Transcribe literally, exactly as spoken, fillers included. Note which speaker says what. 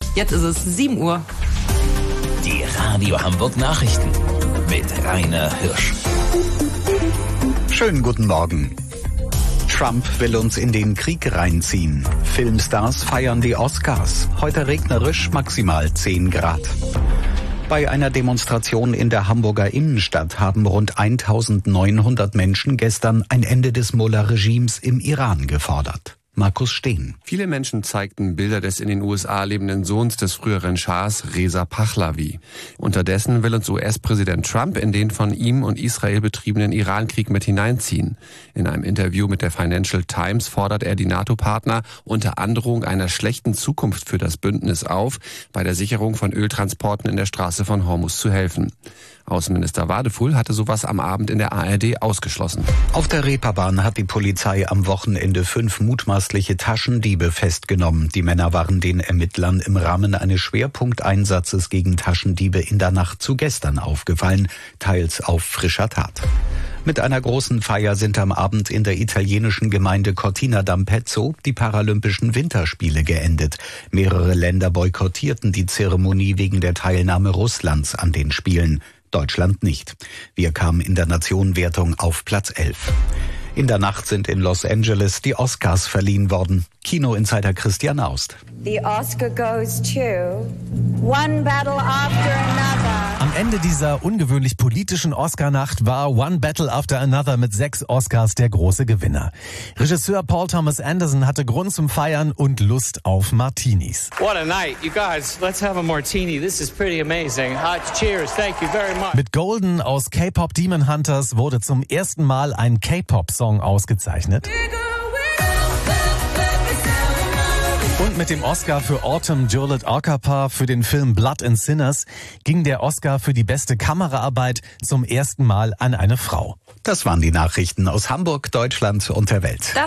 Speaker 1: Jetzt ist es sieben Uhr.
Speaker 2: Die Radio Hamburg Nachrichten mit Rainer Hirsch.
Speaker 3: Schönen guten Morgen. Trump will uns in den Krieg reinziehen. Filmstars feiern die Oscars. Heute regnerisch, maximal zehn Grad. Bei einer Demonstration in der Hamburger Innenstadt haben rund eintausendneunhundert Menschen gestern ein Ende des Mullah-Regimes im Iran gefordert. Markus Steen.
Speaker 4: Viele Menschen zeigten Bilder des in den U S A lebenden Sohns des früheren Schahs, Reza Pahlavi. Unterdessen will uns U S-Präsident Trump in den von ihm und Israel betriebenen Irankrieg mit hineinziehen. In einem Interview mit der Financial Times fordert er die NATO-Partner unter Androhung einer schlechten Zukunft für das Bündnis auf, bei der Sicherung von Öltransporten in der Straße von Hormuz zu helfen. Außenminister Wadefuhl hatte sowas am Abend in der A R D ausgeschlossen.
Speaker 3: Auf der Reeperbahn hat die Polizei am Wochenende fünf mutmaßliche Taschendiebe festgenommen. Die Männer waren den Ermittlern im Rahmen eines Schwerpunkteinsatzes gegen Taschendiebe in der Nacht zu gestern aufgefallen, teils auf frischer Tat. Mit einer großen Feier sind am Abend in der italienischen Gemeinde Cortina d'Ampezzo die Paralympischen Winterspiele geendet. Mehrere Länder boykottierten die Zeremonie wegen der Teilnahme Russlands an den Spielen. Deutschland nicht. Wir kamen in der Nationenwertung auf Platz elf. In der Nacht sind in Los Angeles die Oscars verliehen worden. Kino-Insider Christian Aust.
Speaker 5: The Oscar goes to One Battle After Another.
Speaker 6: Am Ende dieser ungewöhnlich politischen Oscar-Nacht war One Battle After Another mit sechs Oscars der große Gewinner. Regisseur Paul Thomas Anderson hatte Grund zum Feiern und Lust auf Martinis.
Speaker 7: What a night. You guys, let's have a martini. This is pretty amazing. Hot cheers. Thank you very much.
Speaker 6: Mit Golden aus K-Pop Demon Hunters wurde zum ersten Mal ein K-Pop-Song ausgezeichnet. Und mit dem Oscar für Autumn Jolette Okapa für den Film Blood and Sinners ging der Oscar für die beste Kameraarbeit zum ersten Mal an eine Frau.
Speaker 3: Das waren die Nachrichten aus Hamburg, Deutschland und der Welt.